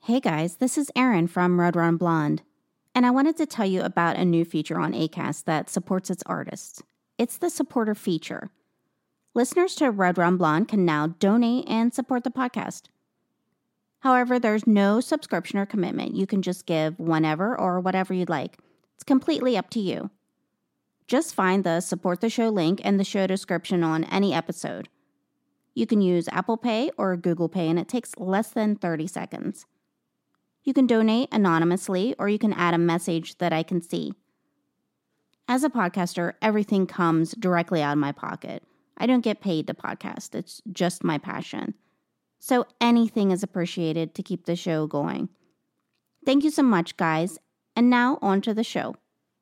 Hey guys, this is Erin from Red Run Blonde, and I wanted to tell you about a new feature on Acast that supports its artists. It's the supporter feature. Listeners to Red Run Blonde can now donate and support the podcast. However, there's no subscription or commitment. You can just give whenever or whatever you'd like. It's completely up to you. Just find the Support the Show link in the show description on any episode. You can use Apple Pay or Google Pay, and it takes less than 30 seconds. You can donate anonymously, or you can add a message that I can see. As a podcaster, everything comes directly out of my pocket. I don't get paid to podcast. It's just my passion. So anything is appreciated to keep the show going. Thank you so much, guys. And now on to the show.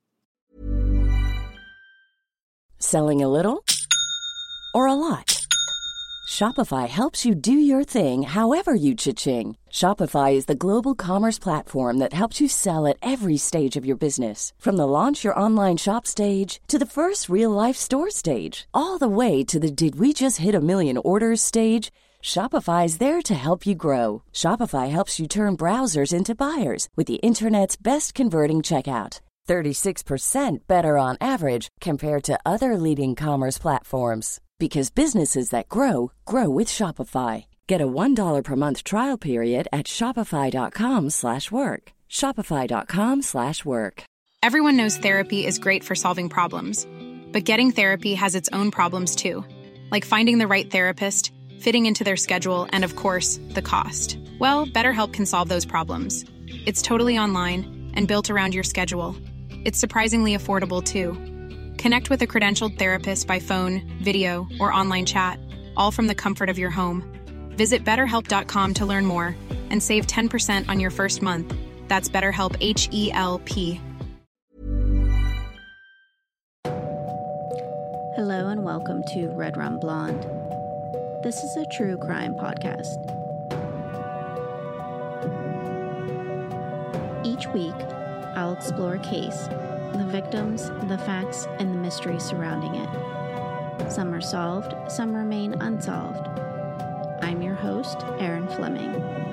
Selling a little or a lot? Shopify helps you do your thing however you cha-ching. Shopify is the global commerce platform that helps you sell at every stage of your business. From the launch your online shop stage to the first real-life store stage, all the way to the did we just hit a million orders stage. Shopify is there to help you grow. Shopify helps you turn browsers into buyers with the internet's best converting checkout. 36% better on average compared to other leading commerce platforms. Because businesses that grow, grow with Shopify. Get a $1 per month trial period at shopify.com/work. Shopify.com/work. Everyone knows therapy is great for solving problems. But getting therapy has its own problems too. Like finding the right therapist, fitting into their schedule, and of course, the cost. Well, BetterHelp can solve those problems. It's totally online and built around your schedule. It's surprisingly affordable too. Connect with a credentialed therapist by phone, video, or online chat, all from the comfort of your home. Visit BetterHelp.com to learn more and save 10% on your first month. That's BetterHelp, H-E-L-P. Hello and welcome to Red Run Blonde. This is a true crime podcast. Each week, I'll explore a case, the victims, the facts, and the mystery surrounding it. Some are solved, some remain unsolved. I'm your host, Erin Fleming.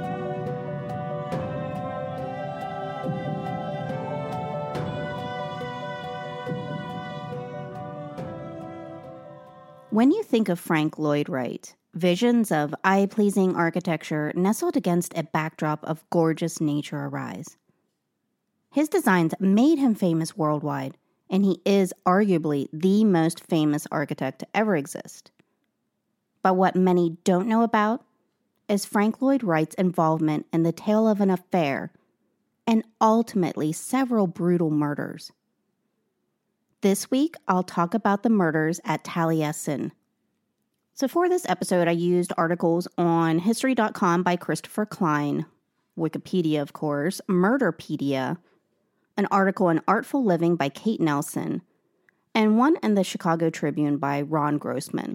When you think of Frank Lloyd Wright, visions of eye-pleasing architecture nestled against a backdrop of gorgeous nature arise. His designs made him famous worldwide, and he is arguably the most famous architect to ever exist. But what many don't know about is Frank Lloyd Wright's involvement in the tale of an affair and ultimately several brutal murders. This week, I'll talk about the murders at Taliesin. So for this episode, I used articles on History.com by Christopher Klein, Wikipedia, of course, Murderpedia, an article in Artful Living by Kate Nelson, and one in the Chicago Tribune by Ron Grossman.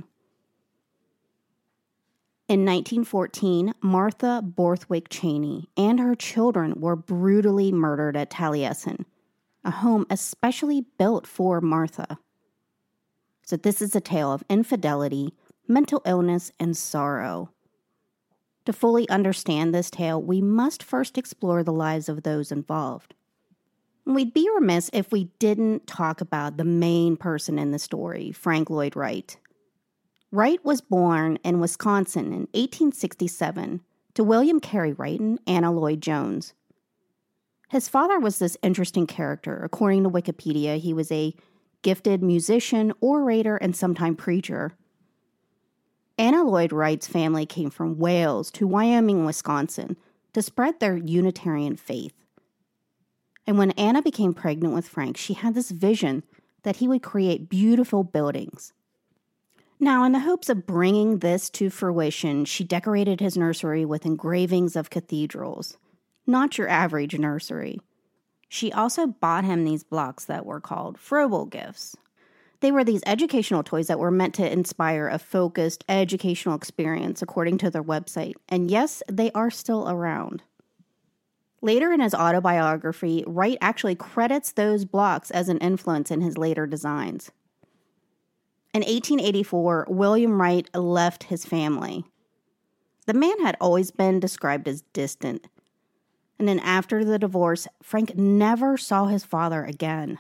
In 1914, Martha Borthwick Cheney and her children were brutally murdered at Taliesin, a home especially built for Martha. So this is a tale of infidelity, mental illness, and sorrow. To fully understand this tale, we must first explore the lives of those involved. We'd be remiss if we didn't talk about the main person in the story, Frank Lloyd Wright. Wright was born in Wisconsin in 1867 to William Carey Wright and Anna Lloyd Jones. His father was this interesting character. According to Wikipedia, he was a gifted musician, orator, and sometime preacher. Anna Lloyd Wright's family came from Wales to Wyoming, Wisconsin to spread their Unitarian faith. And when Anna became pregnant with Frank, she had this vision that he would create beautiful buildings. Now, in the hopes of bringing this to fruition, she decorated his nursery with engravings of cathedrals. Not your average nursery. She also bought him these blocks that were called Froebel gifts. They were these educational toys that were meant to inspire a focused educational experience, according to their website. And yes, they are still around. Later in his autobiography, Wright actually credits those blocks as an influence in his later designs. In 1884, William Wright left his family. The man had always been described as distant. And then after the divorce, Frank never saw his father again.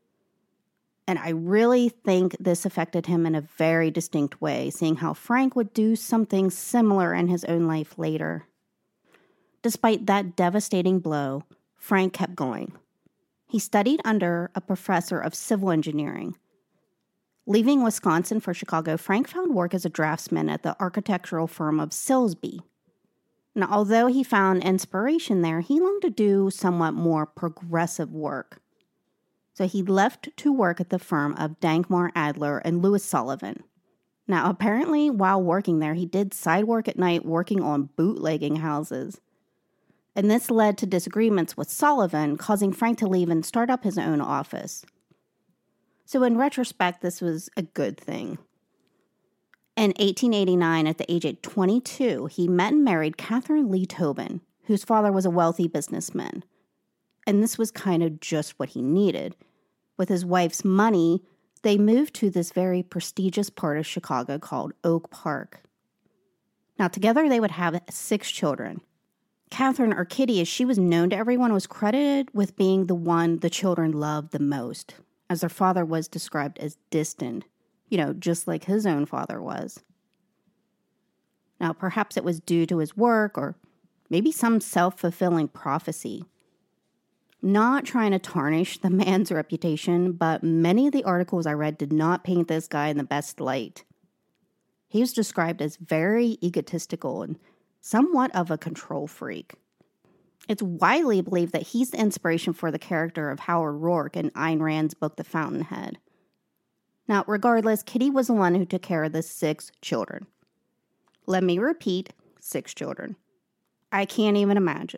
And I really think this affected him in a very distinct way, seeing how Frank would do something similar in his own life later. Despite that devastating blow, Frank kept going. He studied under a professor of civil engineering. Leaving Wisconsin for Chicago, Frank found work as a draftsman at the architectural firm of Silsby. Now, although he found inspiration there, he longed to do somewhat more progressive work. So he left to work at the firm of Dankmar Adler and Louis Sullivan. Now, apparently, while working there, he did side work at night working on bootlegging houses. And this led to disagreements with Sullivan, causing Frank to leave and start up his own office. So in retrospect, this was a good thing. In 1889, at the age of 22, he met and married Catherine Lee Tobin, whose father was a wealthy businessman. And this was kind of just what he needed. With his wife's money, they moved to this very prestigious part of Chicago called Oak Park. Now, together they would have 6 children. Catherine, or Kitty, as she was known to everyone, was credited with being the one the children loved the most, as their father was described as distant, just like his own father was. Now, perhaps it was due to his work or maybe some self-fulfilling prophecy. Not trying to tarnish the man's reputation, but many of the articles I read did not paint this guy in the best light. He was described as very egotistical and somewhat of a control freak. It's widely believed that he's the inspiration for the character of Howard Rourke in Ayn Rand's book, The Fountainhead. Now, regardless, Kitty was the one who took care of the 6 children. Let me repeat, 6 children. I can't even imagine.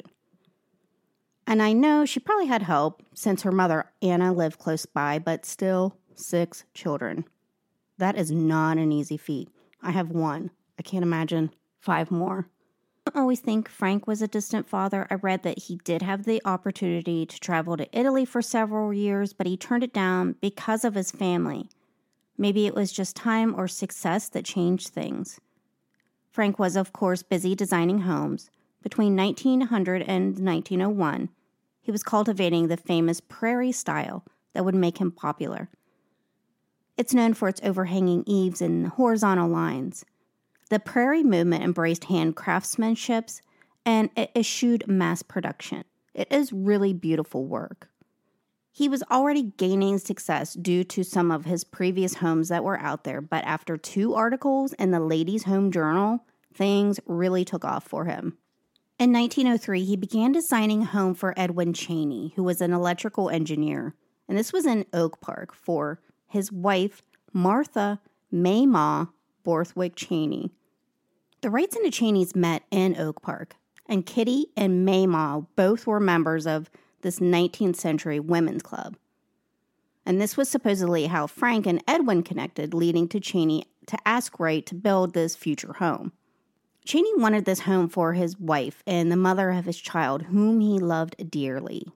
And I know she probably had help since her mother, Anna, lived close by, but still, 6 children. That is not an easy feat. I have 1. I can't imagine 5 more. I don't always think Frank was a distant father. I read that he did have the opportunity to travel to Italy for several years, but he turned it down because of his family. Maybe it was just time or success that changed things. Frank was, of course, busy designing homes. Between 1900 and 1901, he was cultivating the famous prairie style that would make him popular. It's known for its overhanging eaves and horizontal lines. The prairie movement embraced hand craftsmanship, and it eschewed mass production. It is really beautiful work. He was already gaining success due to some of his previous homes that were out there, but after 2 articles in the Ladies' Home Journal, things really took off for him. In 1903, he began designing a home for Edwin Cheney, who was an electrical engineer, and this was in Oak Park for his wife, Martha May Ma Borthwick Cheney. The Wrights and the Cheneys met in Oak Park, and Kitty and May Ma both were members of this 19th century women's club. And this was supposedly how Frank and Edwin connected, leading to Cheney to ask Wright to build this future home. Cheney wanted this home for his wife and the mother of his child, whom he loved dearly.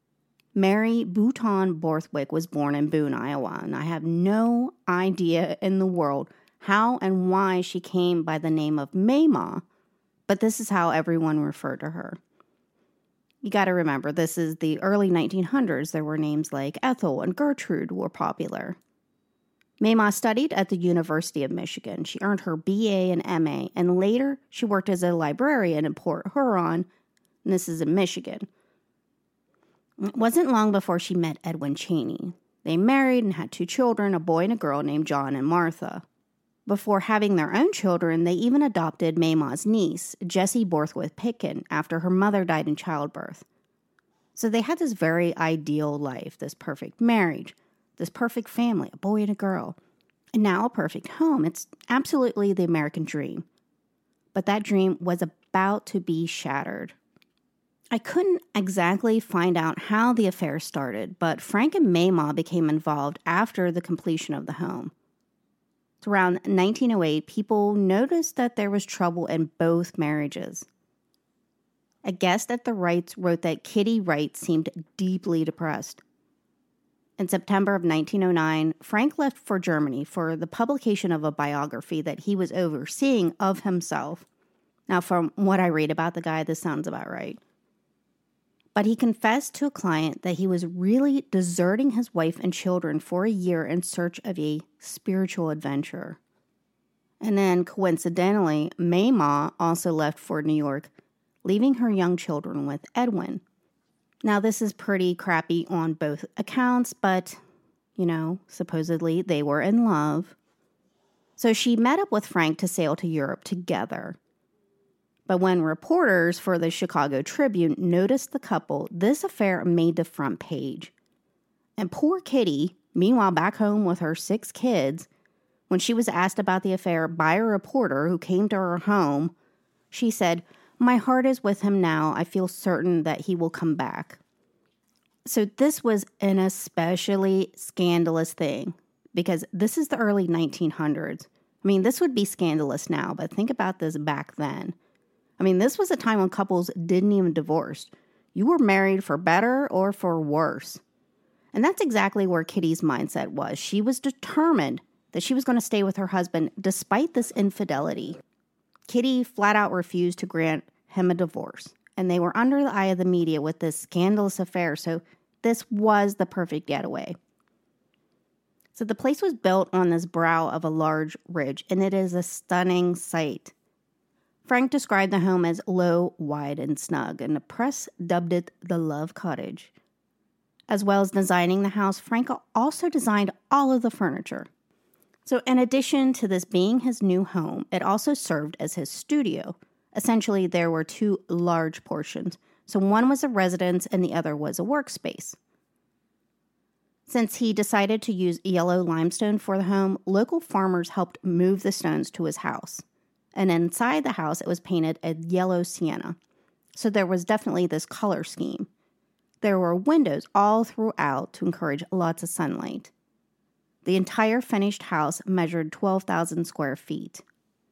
Mary Bouton Borthwick was born in Boone, Iowa, and I have no idea in the world how and why she came by the name of Mayma, but this is how everyone referred to her. You got to remember, this is the early 1900s. There were names like Ethel and Gertrude were popular. Mayma studied at the University of Michigan. She earned her BA and MA, and later she worked as a librarian in Port Huron, and this is in Michigan. It wasn't long before she met Edwin Cheney. They married and had 2 children, a boy and a girl named John and Martha. Before having their own children, they even adopted Mayma's niece, Jessie Borthwick Pitkin, after her mother died in childbirth. So they had this very ideal life, this perfect marriage, this perfect family, a boy and a girl, and now a perfect home. It's absolutely the American dream. But that dream was about to be shattered. I couldn't exactly find out how the affair started, but Frank and Mayma became involved after the completion of the home. So around 1908, people noticed that there was trouble in both marriages. A guest at the Wrights wrote that Kitty Wright seemed deeply depressed. In September of 1909, Frank left for Germany for the publication of a biography that he was overseeing of himself. Now, from what I read about the guy, this sounds about right. But he confessed to a client that he was really deserting his wife and children for a year in search of a spiritual adventure. And then, coincidentally, May Ma also left for New York, leaving her young children with Edwin. Now, this is pretty crappy on both accounts, but, supposedly they were in love. So she met up with Frank to sail to Europe together. But when reporters for the Chicago Tribune noticed the couple, this affair made the front page. And poor Kitty, meanwhile back home with her 6 kids, when she was asked about the affair by a reporter who came to her home, she said, "My heart is with him now. I feel certain that he will come back." So this was an especially scandalous thing because this is the early 1900s. I mean, this would be scandalous now, but think about this back then. I mean, this was a time when couples didn't even divorce. You were married for better or for worse. And that's exactly where Kitty's mindset was. She was determined that she was going to stay with her husband despite this infidelity. Kitty flat out refused to grant him a divorce, and they were under the eye of the media with this scandalous affair, so this was the perfect getaway. So the place was built on this brow of a large ridge, and it is a stunning sight. Frank described the home as low, wide, and snug, and the press dubbed it the Love Cottage. As well as designing the house, Frank also designed all of the furniture. So in addition to this being his new home, it also served as his studio. Essentially, there were 2 large portions. So one was a residence and the other was a workspace. Since he decided to use yellow limestone for the home, local farmers helped move the stones to his house. And inside the house, it was painted a yellow sienna. So there was definitely this color scheme. There were windows all throughout to encourage lots of sunlight. The entire finished house measured 12,000 square feet.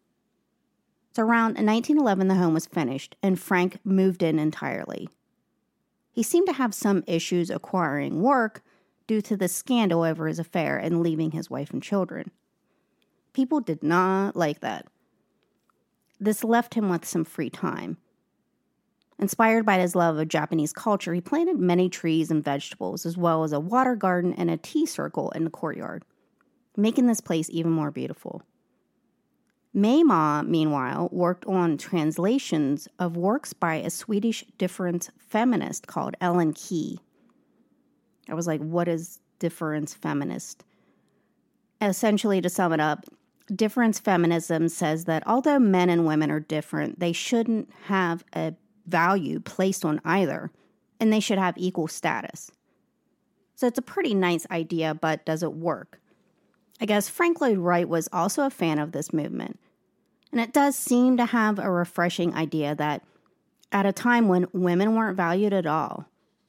So around 1911, the home was finished, and Frank moved in entirely. He seemed to have some issues acquiring work due to the scandal over his affair and leaving his wife and children. People did not like that. This left him with some free time. Inspired by his love of Japanese culture, he planted many trees and vegetables, as well as a water garden and a tea circle in the courtyard, making this place even more beautiful. May Ma, meanwhile, worked on translations of works by a Swedish difference feminist called Ellen Key. I was like, what is difference feminist? Essentially, to sum it up, difference feminism says that although men and women are different, they shouldn't have a value placed on either, and they should have equal status. So it's a pretty nice idea, but does it work? I guess Frank Lloyd Wright was also a fan of this movement, and it does seem to have a refreshing idea that at a time when women weren't valued at all.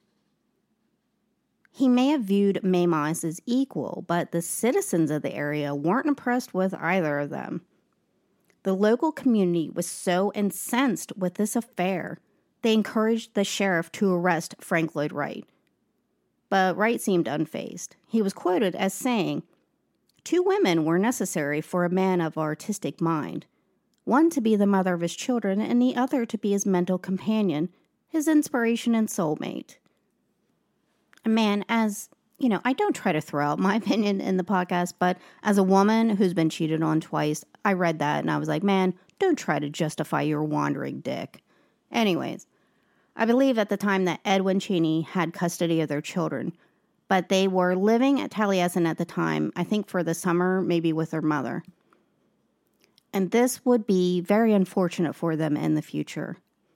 He may have viewed May Ma as equal, but the citizens of the area weren't impressed with either of them. The local community was so incensed with this affair, they encouraged the sheriff to arrest Frank Lloyd Wright. But Wright seemed unfazed. He was quoted as saying, "2 women were necessary for a man of artistic mind. One to be the mother of his children, and the other to be his mental companion, his inspiration and soulmate." And man, as you know, I don't try to throw out my opinion in the podcast, but as a woman who's been cheated on twice, I read that and I was like, man, don't try to justify your wandering dick. Anyways, I believe at the time that Edwin Cheney had custody of their children, but they were living at Taliesin at the time, I think for the summer, maybe with their mother. And this would be very unfortunate for them in the future.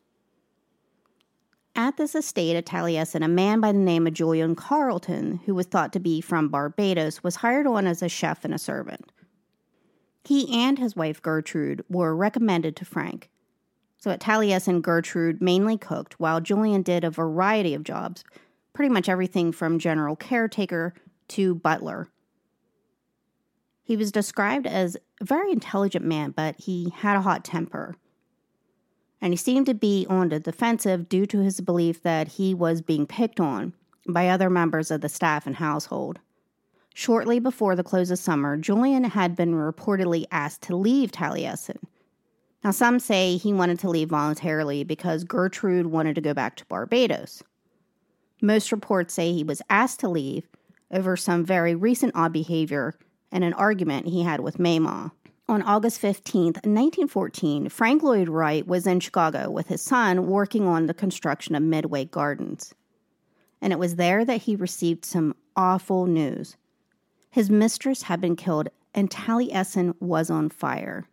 At this estate at Taliesin, a man by the name of Julian Carleton, who was thought to be from Barbados, was hired on as a chef and a servant. He and his wife Gertrude were recommended to Frank. So at Taliesin, Gertrude mainly cooked, while Julian did a variety of jobs, pretty much everything from general caretaker to butler. He was described as a very intelligent man, but he had a hot temper. And he seemed to be on the defensive due to his belief that he was being picked on by other members of the staff and household. Shortly before the close of summer, Julian had been reportedly asked to leave Taliesin. Now, some say he wanted to leave voluntarily because Gertrude wanted to go back to Barbados. Most reports say he was asked to leave over some very recent odd behavior and an argument he had with Mema. On August 15th, 1914, Frank Lloyd Wright was in Chicago with his son working on the construction of Midway Gardens. And it was there that he received some awful news. His mistress had been killed and Taliesin was on fire.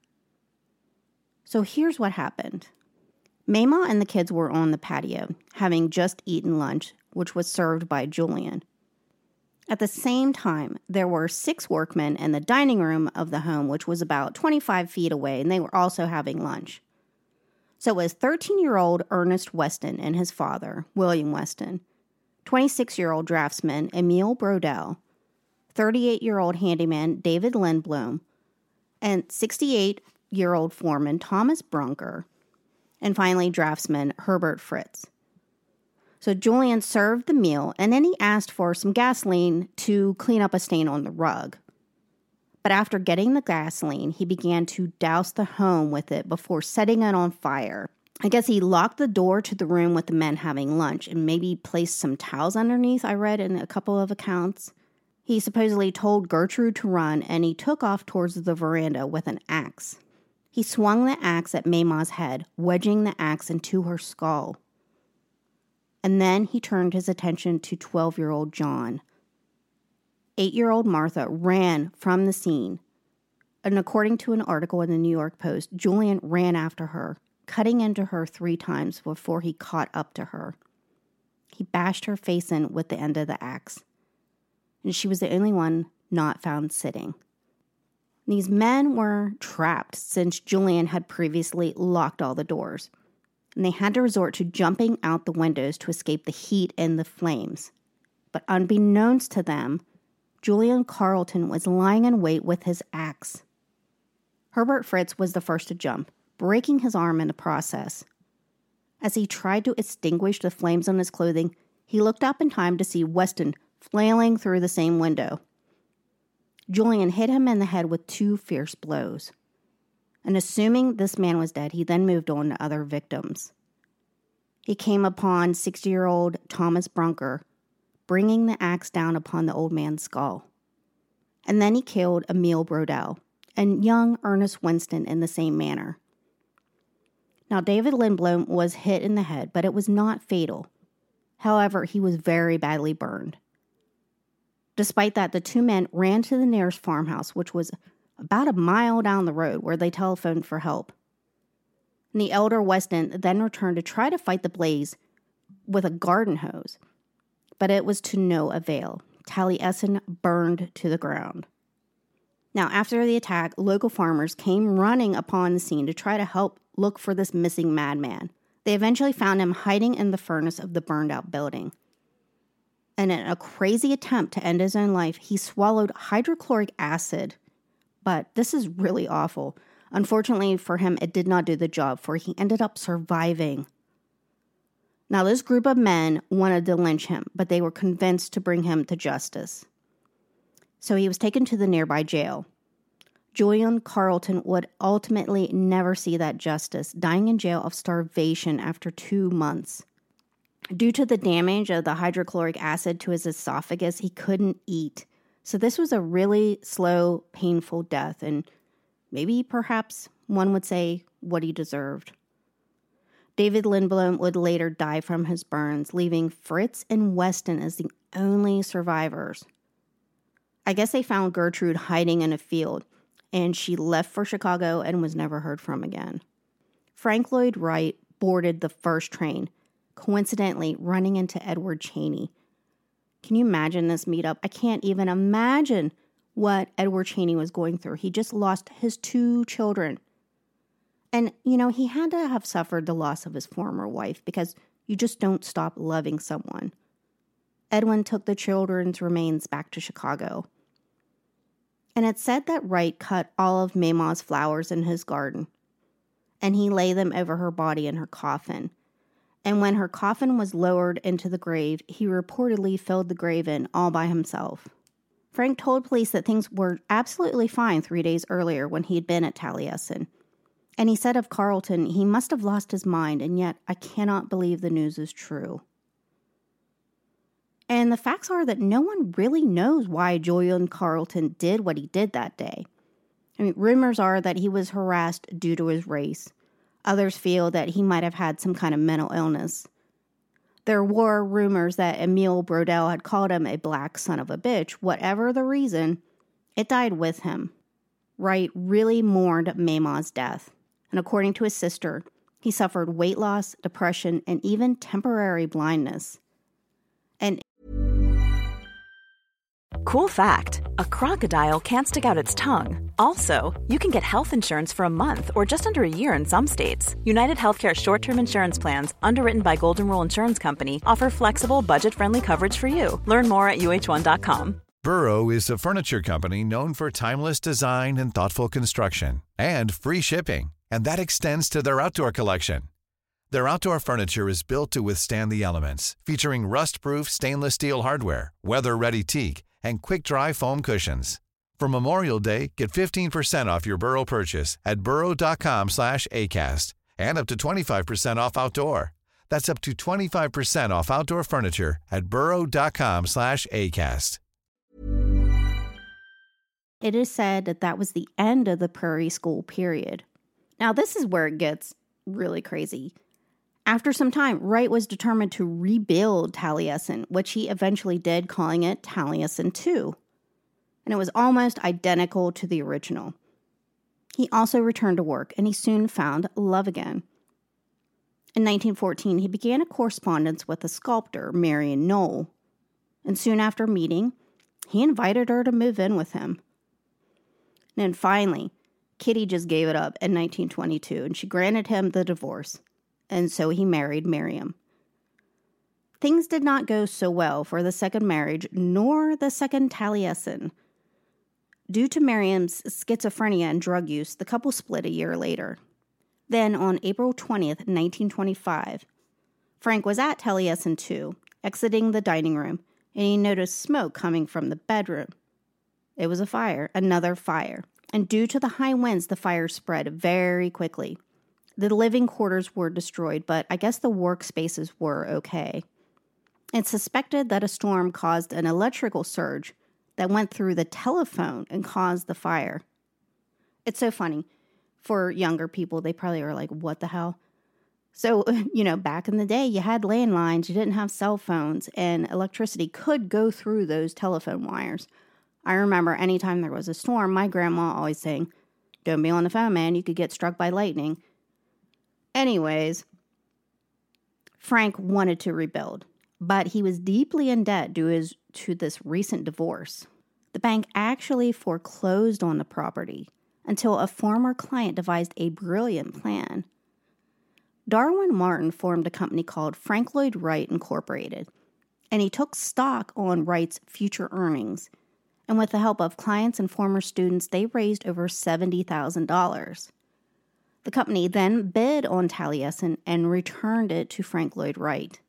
So here's what happened. Mema and the kids were on the patio, having just eaten lunch, which was served by Julian. At the same time, there were 6 workmen in the dining room of the home, which was about 25 feet away, and they were also having lunch. So it was 13-year-old Ernest Weston and his father, William Weston, 26-year-old draftsman Emil Brodell, 38-year-old handyman David Lindblom, and 68-year-old foreman Thomas Brunker, and finally draftsman Herbert Fritz. So Julian served the meal, and then he asked for some gasoline to clean up a stain on the rug. But after getting the gasoline, he began to douse the home with it before setting it on fire. I guess he locked the door to the room with the men having lunch and maybe placed some towels underneath, I read in a couple of accounts. He supposedly told Gertrude to run, and he took off towards the veranda with an axe. He swung the axe at Mema's head, wedging the axe into her skull. And then he turned his attention to 12-year-old John. 8-year-old Martha ran from the scene. And according to an article in the New York Post, Julian ran after her, cutting into her 3 times before he caught up to her. He bashed her face in with the end of the axe. And she was the only one not found sitting. These men were trapped since Julian had previously locked all the doors, and they had to resort to jumping out the windows to escape the heat and the flames. But unbeknownst to them, Julian Carleton was lying in wait with his axe. Herbert Fritz was the first to jump, breaking his arm in the process. As he tried to extinguish the flames on his clothing, he looked up in time to see Weston flailing through the same window. Julian hit him in the head with 2 fierce blows. And assuming this man was dead, he then moved on to other victims. He came upon 60-year-old Thomas Brunker, bringing the axe down upon the old man's skull. And then he killed Emil Brodell and young Ernest Winston in the same manner. Now, David Lindblom was hit in the head, but it was not fatal. However, he was very badly burned. Despite that, the 2 men ran to the nearest farmhouse, which was about a mile down the road, where they telephoned for help. And the elder Weston then returned to try to fight the blaze with a garden hose, but it was to no avail. Taliesin burned to the ground. Now, after the attack, local farmers came running upon the scene to try to help look for this missing madman. They eventually found him hiding in the furnace of the burned-out building. And in a crazy attempt to end his own life, he swallowed hydrochloric acid. But this is really awful. Unfortunately for him, it did not do the job, for he ended up surviving. Now, this group of men wanted to lynch him, but they were convinced to bring him to justice. So he was taken to the nearby jail. Julian Carleton would ultimately never see that justice, dying in jail of starvation after 2 months. Due to the damage of the hydrochloric acid to his esophagus, he couldn't eat. So this was a really slow, painful death, and maybe perhaps one would say what he deserved. David Lindblom would later die from his burns, leaving Fritz and Weston as the only survivors. I guess they found Gertrude hiding in a field, and she left for Chicago and was never heard from again. Frank Lloyd Wright boarded the first train, coincidentally running into Edward Cheney. Can you imagine this meetup? I can't even imagine what Edward Cheney was going through. He just lost his 2 children. And, he had to have suffered the loss of his former wife because you just don't stop loving someone. Edwin took the children's remains back to Chicago. And it's said that Wright cut all of Mema's flowers in his garden, and he laid them over her body in her coffin. And when her coffin was lowered into the grave, he reportedly filled the grave in all by himself. Frank told police that things were absolutely fine 3 days earlier when he had been at Taliesin. And he said of Carleton, he must have lost his mind, and yet I cannot believe the news is true. And the facts are that no one really knows why Julian Carlton did what he did that day. I mean, rumors are that he was harassed due to his race. Others feel that he might have had some kind of mental illness. There were rumors that Emil Brodel had called him a black son of a bitch. Whatever the reason, it died with him. Wright really mourned Maima's death. And according to his sister, he suffered weight loss, depression, and even temporary blindness. And Cool fact, a crocodile can't stick out its tongue. Also, you can get health insurance for a month or just under a year in some states. United Healthcare short-term insurance plans, underwritten by Golden Rule Insurance Company, offer flexible, budget-friendly coverage for you. Learn more at uh1.com. Burrow is a furniture company known for timeless design and thoughtful construction, and free shipping, and that extends to their outdoor collection. Their outdoor furniture is built to withstand the elements, featuring rust-proof stainless steel hardware, weather-ready teak, and quick-dry foam cushions. For Memorial Day, get 15% off your Burrow purchase at burrow.com/ACAST and up to 25% off outdoor. That's up to 25% off outdoor furniture at burrow.com/ACAST. it is said that that was the end of the Prairie School period. Now, this is where it gets really crazy. After some time, Wright was determined to rebuild Taliesin, which he eventually did, calling it Taliesin II. And it was almost identical to the original. He also returned to work, and he soon found love again. In 1914, he began a correspondence with a sculptor, Marion Knoll. And soon after meeting, he invited her to move in with him. And then finally, Kitty just gave it up in 1922, and she granted him the divorce. And so he married Miriam. Things did not go so well for the second marriage, nor the second Taliesin. Due to Miriam's schizophrenia and drug use, the couple split a year later. Then, on April 20th, 1925, Frank was at Taliesin II, exiting the dining room, and he noticed smoke coming from the bedroom. It was a fire, another fire, and due to the high winds, the fire spread very quickly. The living quarters were destroyed, but I guess the workspaces were okay. It's suspected that a storm caused an electrical surge that went through the telephone and caused the fire. It's so funny. For younger people, they probably are like, what the hell? So, back in the day, you had landlines, you didn't have cell phones, and electricity could go through those telephone wires. I remember anytime there was a storm, my grandma always saying, don't be on the phone, man, you could get struck by lightning. Anyways, Frank wanted to rebuild, but he was deeply in debt due to this recent divorce. The bank actually foreclosed on the property until a former client devised a brilliant plan. Darwin Martin formed a company called Frank Lloyd Wright Incorporated, and he took stock on Wright's future earnings. And with the help of clients and former students, they raised over $70,000. The company then bid on Taliesin and returned it to Frank Lloyd Wright.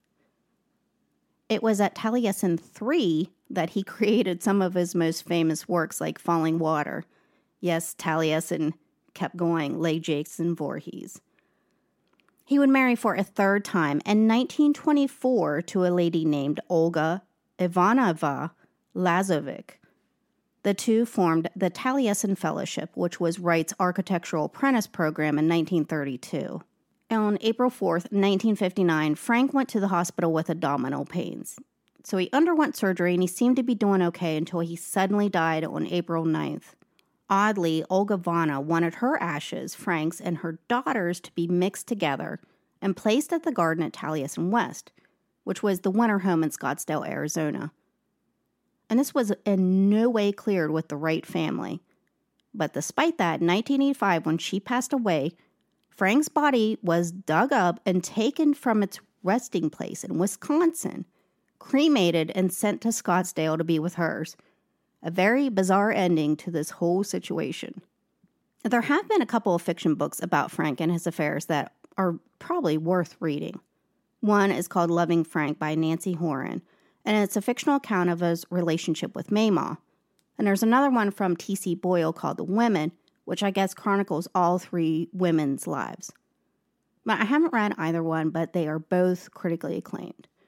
It was at Taliesin III that he created some of his most famous works like Falling Water. Yes, Taliesin kept going, Les Jeux and Voorhees. He would marry for a third time in 1924 to a lady named Olga Ivanovna Lazovic. The two formed the Taliesin Fellowship, which was Wright's architectural apprentice program in 1932. On April 4th, 1959, Frank went to the hospital with abdominal pains. So he underwent surgery and he seemed to be doing okay until he suddenly died on April 9th. Oddly, Olga Ivana wanted her ashes, Frank's, and her daughter's to be mixed together and placed at the garden at Taliesin West, which was the winter home in Scottsdale, Arizona. And this was in no way cleared with the Wright family. But despite that, in 1985, when she passed away, Frank's body was dug up and taken from its resting place in Wisconsin, cremated and sent to Scottsdale to be with hers. A very bizarre ending to this whole situation. There have been a couple of fiction books about Frank and his affairs that are probably worth reading. One is called Loving Frank by Nancy Horan, and it's a fictional account of his relationship with Maiма. And there's another one from T.C. Boyle called The Women, which I guess chronicles all three women's lives. But I haven't read either one, but they are both critically acclaimed.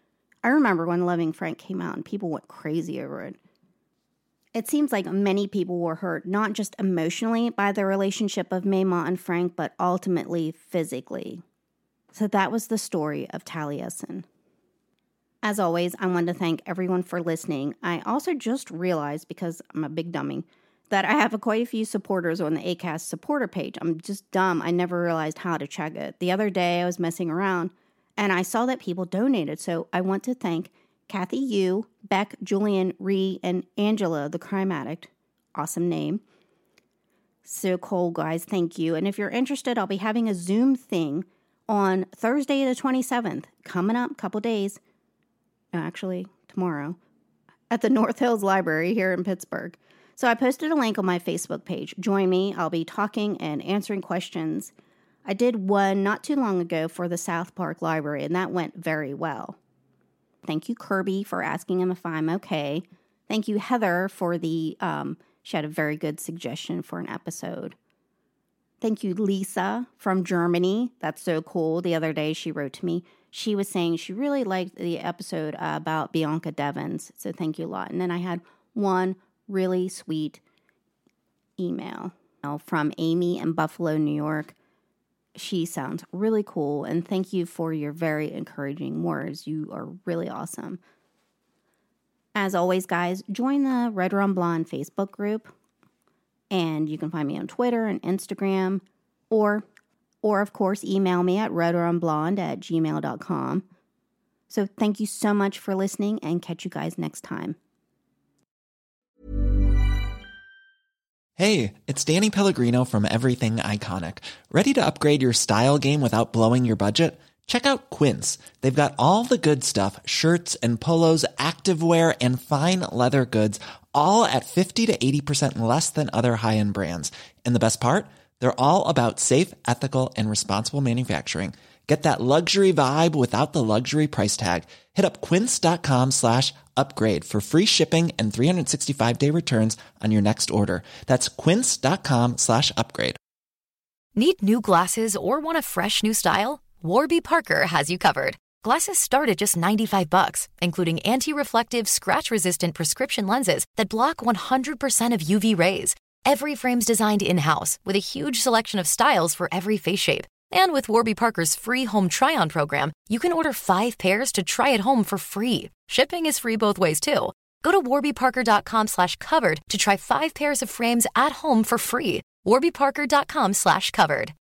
I remember when Loving Frank came out and people went crazy over it. It seems like many people were hurt, not just emotionally by the relationship of Maymont and Frank, but ultimately physically. So that was the story of Taliesin. As always, I want to thank everyone for listening. I also just realized, because I'm a big dummy, that I have quite a few supporters on the Acast supporter page. I'm just dumb. I never realized how to check it. The other day I was messing around and I saw that people donated. So I want to thank Kathy Yu, Beck, Julian, Ree, and Angela, the crime addict. Awesome name. So cool, guys. Thank you. And if you're interested, I'll be having a Zoom thing on Thursday the 27th, coming up, couple days. Actually, tomorrow, at the North Hills Library here in Pittsburgh. So I posted a link on my Facebook page. Join me. I'll be talking and answering questions. I did one not too long ago for the South Park Library, and that went very well. Thank you, Kirby, for asking him if I'm okay. Thank you, Heather, for she had a very good suggestion for an episode. Thank you, Lisa from Germany. That's so cool. The other day she wrote to me. She was saying she really liked the episode about Bianca Devins. So thank you a lot. And then I had one really sweet email from Amy in Buffalo, New York. She sounds really cool. And thank you for your very encouraging words. You are really awesome. As always, guys, join the Red Rum Blonde Facebook group. And you can find me on Twitter and Instagram, or of course, email me at redrumblonde@gmail.com. So thank you so much for listening, and catch you guys next time. Hey, it's Danny Pellegrino from Everything Iconic. Ready to upgrade your style game without blowing your budget? Check out Quince. They've got all the good stuff, shirts and polos, activewear, and fine leather goods, all at 50 to 80% less than other high-end brands. And the best part? They're all about safe, ethical, and responsible manufacturing. Get that luxury vibe without the luxury price tag. Hit up quince.com/upgrade for free shipping and 365-day returns on your next order. That's quince.com/upgrade. Need new glasses or want a fresh new style? Warby Parker has you covered. Glasses start at just $95, including anti-reflective, scratch-resistant prescription lenses that block 100% of UV rays. Every frame's designed in-house with a huge selection of styles for every face shape. And with Warby Parker's free home try-on program, you can order 5 pairs to try at home for free. Shipping is free both ways, too. Go to warbyparker.com/covered to try 5 pairs of frames at home for free. warbyparker.com/covered.